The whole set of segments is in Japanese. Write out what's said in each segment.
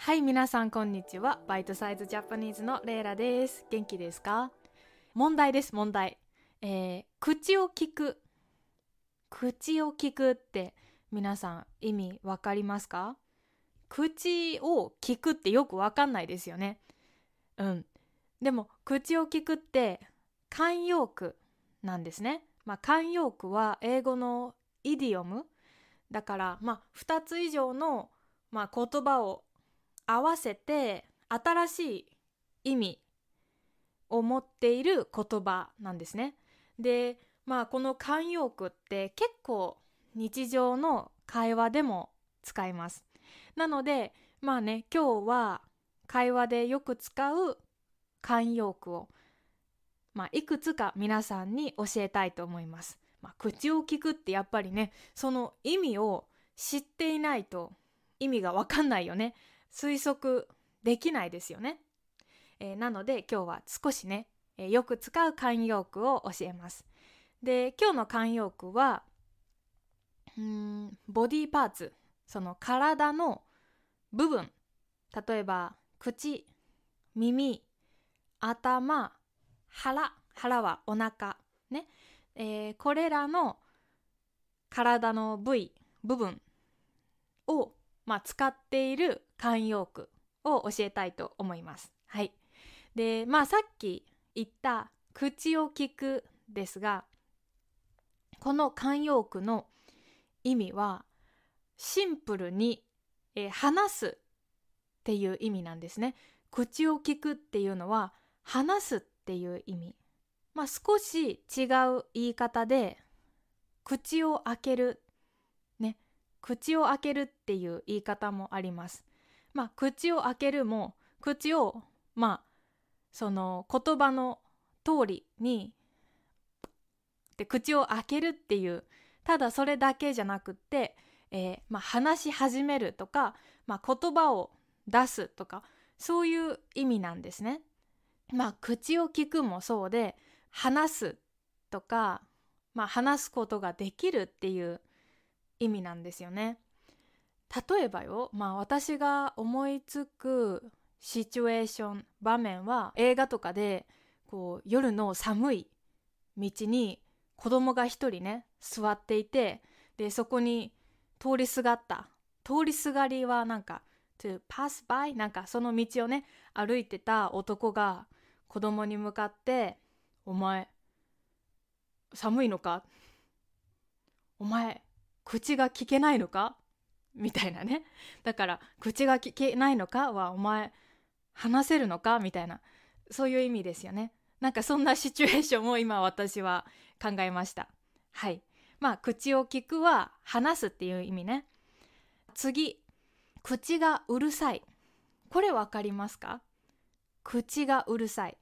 はい、皆さんこんにちは。バイトサイズジャパニーズのレイラです。元気ですか？問題です、問題。口を聞く。口を聞くって皆さん意味わかりますか？口を聞くってよくわかんないですよね。うん。でも、口を聞くって慣用句なんですね。慣用句は英語のイディオムだから、2つ以上の、言葉を合わせて新しい意味を持っている言葉なんですね。で、この慣用句って結構日常の会話でも使います。なので、今日は会話でよく使う慣用句を、いくつか皆さんに教えたいと思います。口を聞くってやっぱりね、その意味を知っていないと意味がわかんないよね。推測できないですよね。なので今日は少しね、よく使う慣用句を教えます。で、今日の慣用句はボディーパーツ、その体の部分、例えば口、耳、頭、腹はお腹ね、これらの体の部分を、使っている慣用句を教えたいと思います。はい。で、さっき言った口を聞くですが、この慣用句の意味はシンプルに、話すっていう意味なんですね。口を聞くっていうのは話すっていう意味。少し違う言い方で口を開けるね、口を開けるっていう言い方もあります。口を開けるも口をその言葉の通りにで口を開けるっていうただそれだけじゃなくって、話し始めるとか、言葉を出すとかそういう意味なんですね。口を聞くもそうで話すとか、話すことができるっていう意味なんですよね。例えばよ、私が思いつくシチュエーション場面は映画とかでこう夜の寒い道に子供が一人ね座っていて、でそこに通りすがりはなんか to pass by なんかその道をね歩いてた男が子供に向かってお前寒いのか、お前口が聞けないのかみたいなね。だから口が聞けないのかはお前話せるのかみたいな、そういう意味ですよね。なんかそんなシチュエーションを今私は考えました。はい。口を聞くは話すっていう意味ね。次、口がうるさい。これわかりますか？口がうるさい。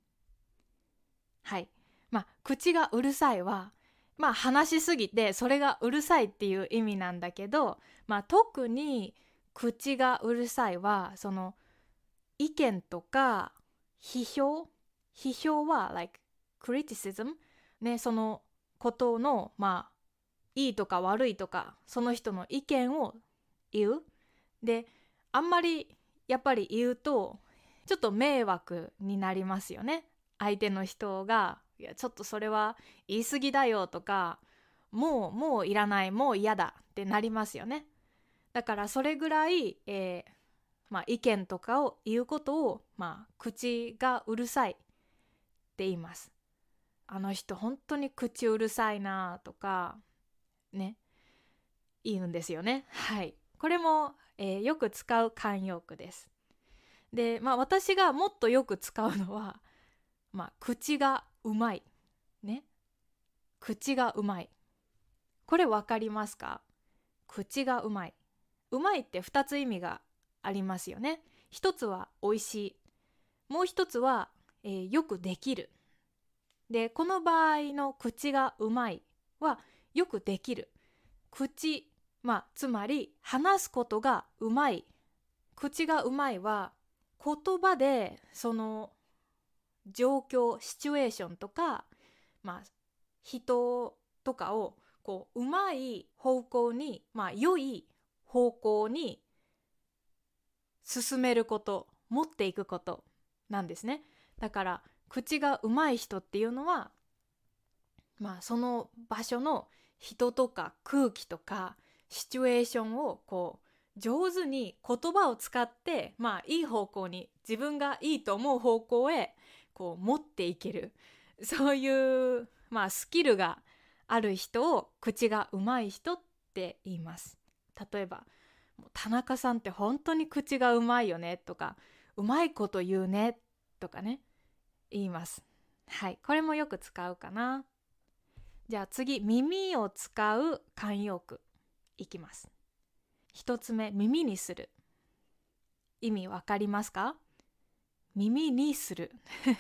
はい。口がうるさいは、話しすぎてそれがうるさいっていう意味なんだけど、特に口がうるさいは、その意見とか批評は like criticism ね、そのことのいいとか悪いとかその人の意見を言う。で、あんまりやっぱり言うとちょっと迷惑になりますよね。相手の人がいやちょっとそれは言い過ぎだよとか、もういらない、もう嫌だってなりますよね。だからそれぐらい、意見とかを言うことを、口がうるさいって言います。あの人本当に口うるさいなとかね、言うんですよね。はい。これも、よく使う慣用句です。で、私がもっとよく使うのは、口がうまいね。口がうまい。これわかりますか？口がうまい。うまいって2つ意味がありますよね。一つは美味しい。もう一つは、よくできる。で、この場合の口がうまいはよくできる。口、つまり話すことがうまい。口がうまいは言葉でその状況、シチュエーションとか、人とかをこう、うまい方向に、良い方向に進めること、持っていくことなんですね。だから口がうまい人っていうのは、その場所の人とか空気とかシチュエーションを上手に言葉を使って、いい方向に、自分がいいと思う方向へ持っていける、そういう、スキルがある人を口がうまい人って言います。例えば、田中さんって本当に口がうまいよねとか、うまいこと言うねとかね、言います。はい、これもよく使うかな。じゃあ次、耳を使う慣用句いきます。一つ目、耳にする。意味わかりますか？耳にする。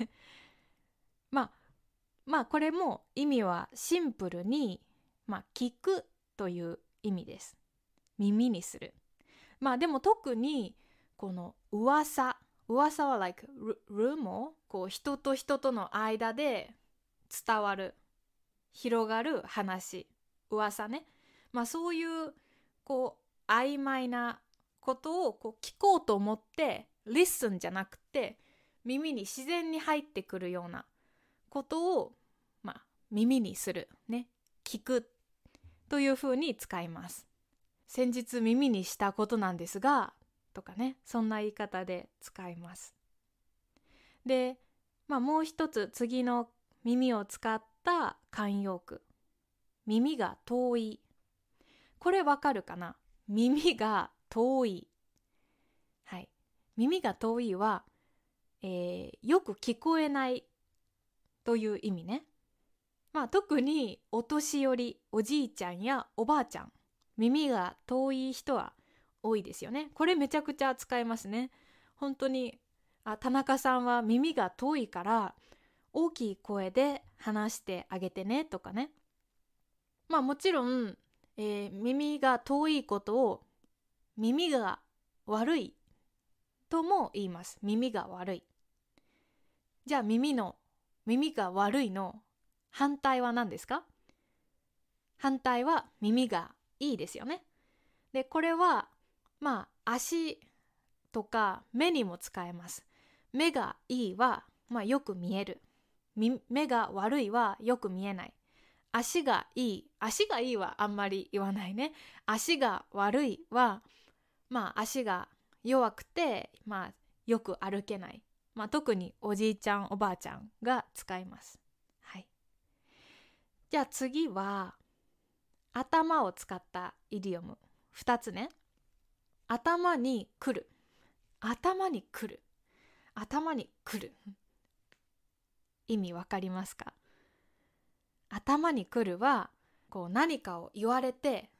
これも意味はシンプルに、聞くという意味です。耳にする。でも特にこの噂は like rumor、 人と人との間で伝わる、広がる話、噂ね。そういう曖昧なことを聞こうと思って listen じゃなくて、耳に自然に入ってくるようなことを、耳にするね、聞くというふうに使います。先日耳にしたことなんですがとかね、そんな言い方で使います。で、もう一つ、次の耳を使った慣用句、耳が遠い。これわかるかな？耳が遠い。はい。耳が遠いは、よく聞こえないという意味ね。特にお年寄り、おじいちゃんやおばあちゃん、耳が遠い人は多いですよね。これめちゃくちゃ使えますね。本当に、田中さんは耳が遠いから大きい声で話してあげてねとかね。もちろん、耳が遠いことを耳が悪いとも言います。耳が悪い。じゃあ耳が悪いの反対は何ですか？反対は耳がいいですよね。で、これは足とか目にも使えます。目がいいは、よく見える。目が悪いはよく見えない。足がいいはあんまり言わないね。足が悪いは、足が弱くて、よく歩けない。特におじいちゃんおばあちゃんが使います。はい。じゃあ次は頭を使ったイディオム2つね。頭に来る。頭に来る。頭に来る。意味わかりますか？頭に来るは何かを言われて、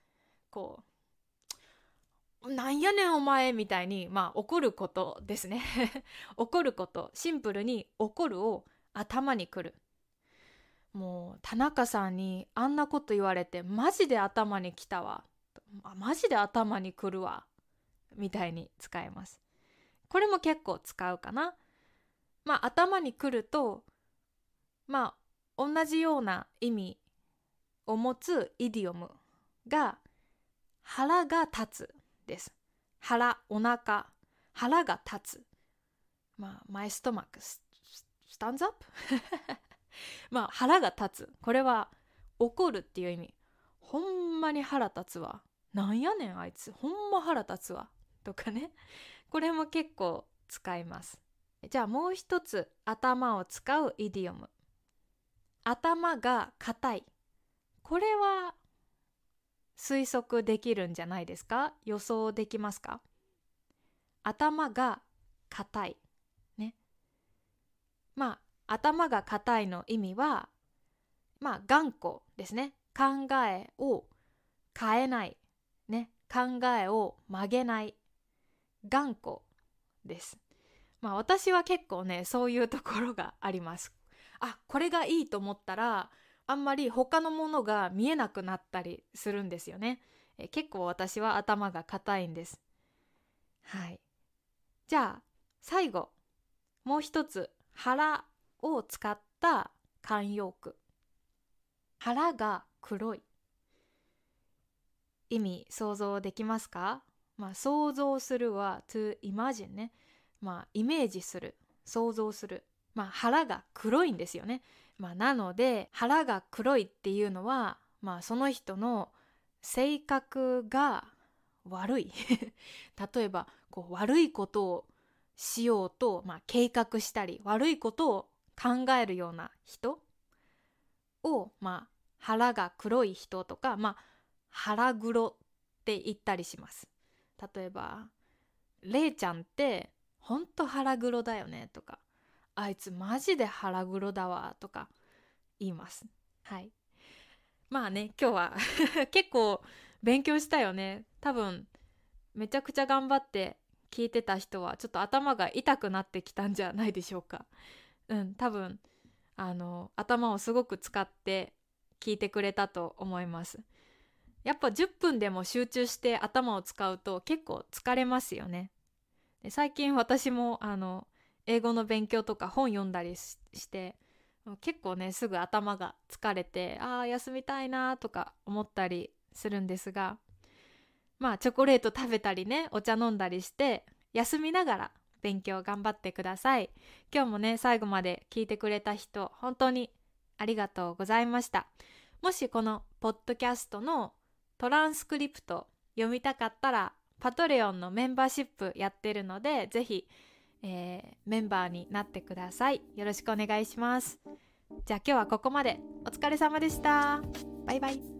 なんやねんお前みたいに怒ることですね。怒ること、シンプルに怒るを頭に来る。もう田中さんにあんなこと言われてマジで頭に来たわ、マジで頭に来るわみたいに使えます。これも結構使うかな。頭に来ると同じような意味を持つイディオムが腹が立つです。腹、お腹、腹が立つ。my stomach stands up 腹が立つ。これは怒るっていう意味。ほんまに腹立つわ。なんやねんあいつ。ほんま腹立つわ。とかね。これも結構使います。じゃあもう一つ、頭を使うイディオム。頭が硬い。これは推測できるんじゃないですか？予想できますか？頭が硬い。ね。頭が硬いの意味は、頑固ですね。考えを変えない。ね。考えを曲げない。頑固です。私は結構ね、そういうところがあります。これがいいと思ったら、あんまり他のものが見えなくなったりするんですよね。結構私は頭が硬いんです。はい。じゃあ、最後。もう一つ、腹を使った慣用句。腹が黒い。意味想像できますか？ 想像するは to imagine ね。イメージする、想像する。腹が黒いんですよね。なので腹が黒いっていうのは、その人の性格が悪い例えば悪いことをしようと、計画したり悪いことを考えるような人を、腹が黒い人とか、腹黒って言ったりします。例えばれいちゃんってほんと腹黒だよねとか、あいつマジで腹黒だわとか言います。はい。今日は結構勉強したよね。多分めちゃくちゃ頑張って聞いてた人はちょっと頭が痛くなってきたんじゃないでしょうか。多分頭をすごく使って聞いてくれたと思います。やっぱ10分でも集中して頭を使うと結構疲れますよね。で最近私も英語の勉強とか本読んだりして結構ねすぐ頭が疲れて休みたいなとか思ったりするんですが、チョコレート食べたりねお茶飲んだりして休みながら勉強頑張ってください。今日もね最後まで聞いてくれた人本当にありがとうございました。もしこのポッドキャストのトランスクリプト読みたかったらパトレオンのメンバーシップやってるのでぜひ、メンバーになってください。よろしくお願いします。じゃあ今日はここまで。お疲れ様でした。バイバイ。